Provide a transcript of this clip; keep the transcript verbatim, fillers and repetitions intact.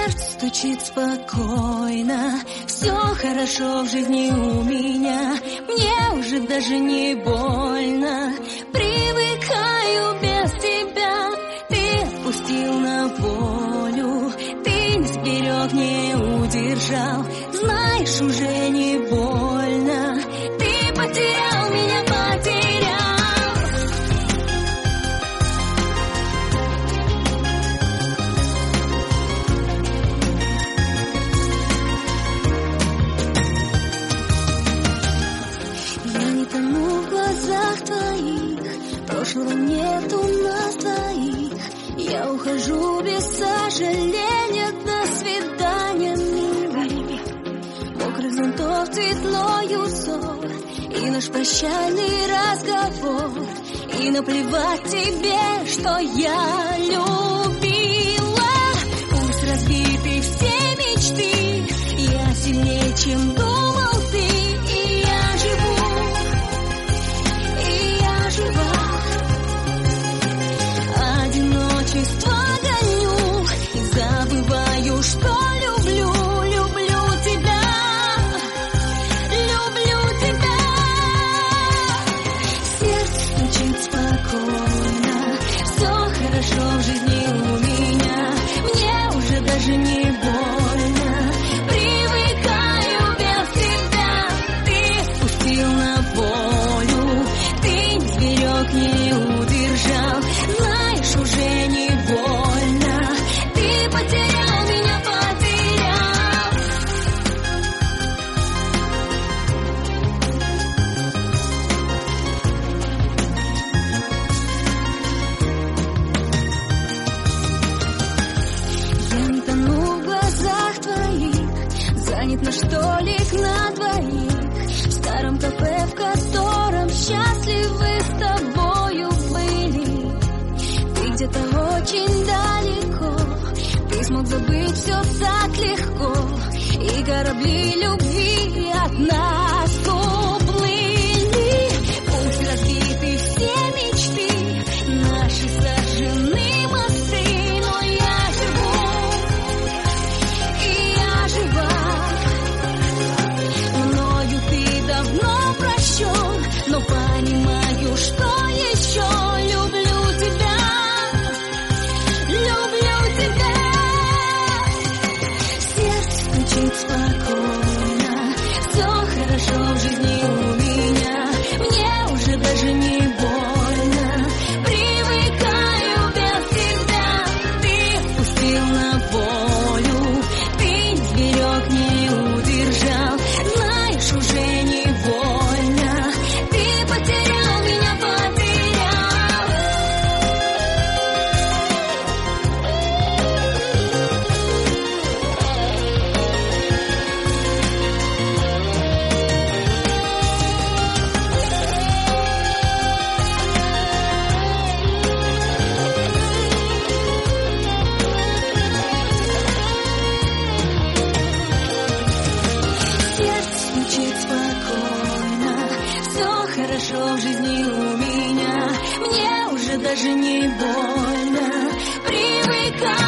Сердце стучит спокойно, все хорошо в жизни у меня. Мне уже даже не больно, привыкаю без тебя. Ты отпустил на волю, ты не сберег, не удержал. Знаешь, уже не больно, ты потерял меня, потерял. Прошлого нету нас двоих. Я ухожу без сожаления. До свидания, милый. Мокрых зонтов, цветной узор и наш прощальный разговор. И наплевать тебе, что я любила. Пусть разбиты все мечты, я сильнее, чем думал ты. И я живу, и я жива. Одиночество гоню и забываю, что люблю, люблю тебя, люблю тебя. Сердце стучит спокойно, все хорошо в жизни у меня. Мне уже даже не больно, привыкаю без тебя. Ты отпустил на волю, ты не сберег, не удержал. Знаешь, уже не больно, ты потерял меня, потерял. Я не тону в глазах твоих, занят наш столик на двоих. В старом кафе, в котором счастливы с тобою были. Где-то очень далеко ты смог забыть все так легко. И корабли любви от нас уплыли. Пусть разбиты все мечты, наши сожжены мосты. Но я живу, и я жива. Мною ты давно прощен, но понимаю, что еще люблю тебя. Люблю тебя. Сердце стучит спокойно, все хорошо в жизни у меня. Мне уже даже не больно, привыкаю без тебя. Ты отпустил на волю, ты не сберег, не удержал. Знаешь, уже не больно, ты потерял меня, потерял. Сердце стучит спокойно, все хорошо в жизни у меня. Мне уже даже не больно, привыкаю.